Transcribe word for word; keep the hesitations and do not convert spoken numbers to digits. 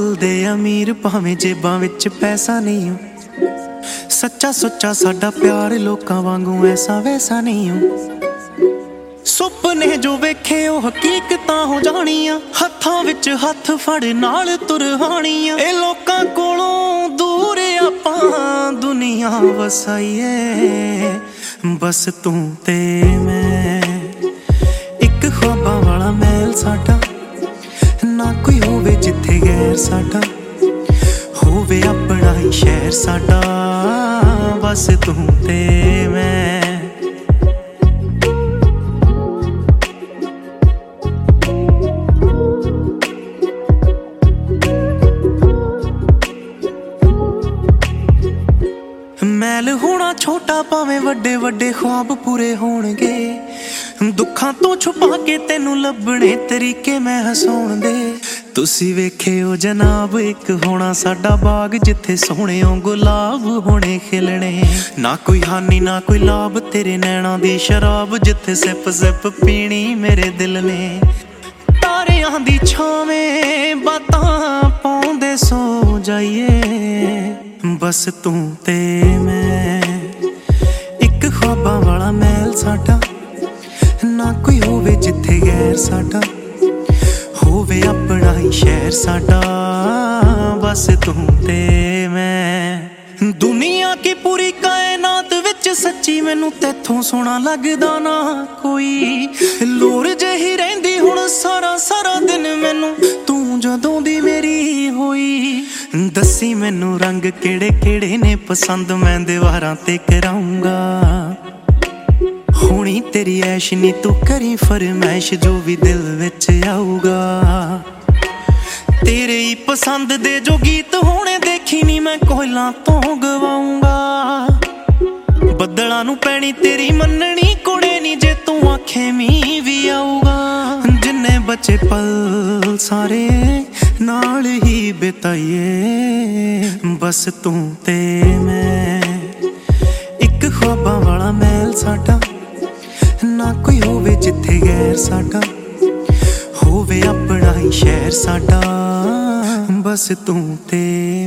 ਦਿਲ ਦੇ ਅਮੀਰ ਭਾਵੇਂ ਜੇਬਾਂ ਵਿੱਚ ਪੈਸਾ ਨਹੀਂ ਹੋ। ਸੱਚਾ ਸੁੱਚਾ ਸਾਡਾ ਪਿਆਰ ਲੋਕਾਂ ਵਾਂਗੂ ਐਸਾ ਵੈਸਾ ਨਹੀਂ ਹੋ। ਸੁਪਨੇ ਜੋ ਵੇਖੇ ਉਹ ਹਕੀਕਤਾਂ ਹੋ ਜਾਣੀਆਂ, ਹੱਥਾਂ ਵਿੱਚ ਹੱਥ ਫੜ ਨਾਲ ਤੁਰਹਾਣੀਆਂ। ਇਹ ਲੋਕਾਂ ਕੋਲੋਂ ਦੂਰ ਆਪਾਂ ਦੁਨੀਆ ਵਸਾਈਏ, ਬਸ ਤੂੰ ਤੇ ਮੈਂ। ਇੱਕ ਖ਼ਵਾਬਾਂ ਵਾਲਾ ਮਹਿਲ ਸਾਡਾ, ਨਾ ਕੋਈ ਹੋਵੇ ਜਿੱਥੇ ਗੈਰ ਸਾਡਾ, ਹੋਵੇ ਆਪਣਾ ਹੀ ਸ਼ਹਿਰ ਸਾਡਾ, ਬਸ ਤੂੰ ਤੇ ਮੈਂ। ਮੈਲ ਹੋਣਾ ਛੋਟਾ ਭਾਵੇਂ ਵੱਡੇ ਵੱਡੇ ਖ਼ਵਾਬ ਪੂਰੇ ਹੋਣਗੇ। ਦੁੱਖਾਂ ਤੋਂ ਛੁਪਾ ਕੇ ਤੈਨੂੰ ਲੱਭਣੇ ਤਰੀਕੇ ਮੈਂ ਹਸਾਉਣ ਦੇ। ਤੁਸੀਂ ਵੇਖਿਓ ਜਨਾਬ ਇੱਕ ਹੋਣਾ ਸਾਡਾ ਬਾਗ, ਜਿੱਥੇ ਸੋਹਣਿਓ ਗੁਲਾਬ ਹੋਣੇ ਖਿਲਣੇ। ਨਾ ਕੋਈ ਹਾਨੀ ਨਾ ਕੋਈ ਲਾਭ, ਤੇਰੇ ਨੈਣਾਂ ਦੀ ਸ਼ਰਾਬ, ਜਿੱਥੇ ਸਿਪ ਸਿਪ ਪੀਣੀ ਮੇਰੇ ਦਿਲ ਨੇ। ਤਾਰਿਆਂ ਦੀ ਛਾਵੇਂ ਬਾਤਾਂ ਪਾਉਂਦੇ ਸੋ ਜਾਈਏ, ਬਸ ਤੂੰ ਤੇ ਮੈਂ। ਇੱਕ ਖ਼ਵਾਬਾਂ ਵਾਲਾ ਮਹਿਲ ਸਾਡਾ, ਨਾ ਕੋਈ ਹੋਵੇ ਜਿੱਥੇ ਗੈਰ ਸਾਡਾ, ਹੋਵੇ ਆਪਣਾ ਹੀ ਸ਼ਹਿਰ ਸਾਡਾ, ਬਸ ਤੂੰ ਤੇ ਮੈਂ। ਦੁਨੀਆ ਕੀ ਪੂਰੀ ਕਾਇਨਾਤ ਵਿੱਚ ਸੱਚੀ ਮੈਨੂੰ ਤੈਥੋਂ ਸੋਹਣਾ ਲੱਗਦਾ ਨਾ ਕੋਈ। ਲੋਰ ਜਿਹੀ ਰਹਿੰਦੀ ਹੁਣ ਸਾਰਾ ਸਾਰਾ ਦਿਨ ਮੈਨੂੰ, ਤੂੰ ਜਦੋਂ ਦੀ ਮੇਰੀ ਹੋਈ। ਦੱਸੀ ਮੈਨੂੰ ਰੰਗ ਕਿਹੜੇ ਕਿਹੜੇ ਨੇ ਪਸੰਦ, ਮੈਂ ਦੀਵਾਰਾਂ ਤੇ ਕਰਾਉਂਗਾ। ਹੋਣੀ ਤੇਰੀ ਐਸ਼ ਨੀ ਤੂੰ ਕਰੀ ਫਰਮੈਸ਼, ਜੋ ਵੀ ਦਿਲ ਵਿੱਚ ਆਊਗਾ। ਤੇਰੇ ਹੀ ਪਸੰਦ ਦੇ ਜੋ ਗੀਤ ਹੋਣੇ, ਦੇਖੀ ਨੀ ਮੈਂ ਕੋਇਲਾਂ ਤੋਂ ਗਵਾਉਂਗਾ। ਬੱਦਲਾਂ ਨੂੰ ਪੈਣੀ ਤੇਰੀ ਮੰਨਣੀ ਕੁੜੇ ਨੀ, ਜੇ ਤੂੰ ਆਖੇ ਮੀਂਹ ਵੀ ਆਊਗਾ। ਜਿੰਨੇ ਬਚੇ ਪਲ ਸਾਰੇ ਨਾਲ ਹੀ ਬਿਤਾਈਏ, ਬਸ ਤੂੰ ਤੇ ਮੈਂ। ਇੱਕ ਖ਼ਵਾਬਾਂ ਵਾਲਾ ਮਹਿਲ ਸਾਡਾ, ਨਾ ਕੋਈ ਹੋਵੇ ਜਿੱਥੇ ਗੈਰ ਸਾਡਾ, ਹੋਵੇ ਆਪਣਾ ਹੀ ਸ਼ਹਿਰ ਸਾਡਾ, ਬਸ ਤੂੰ ਤੇ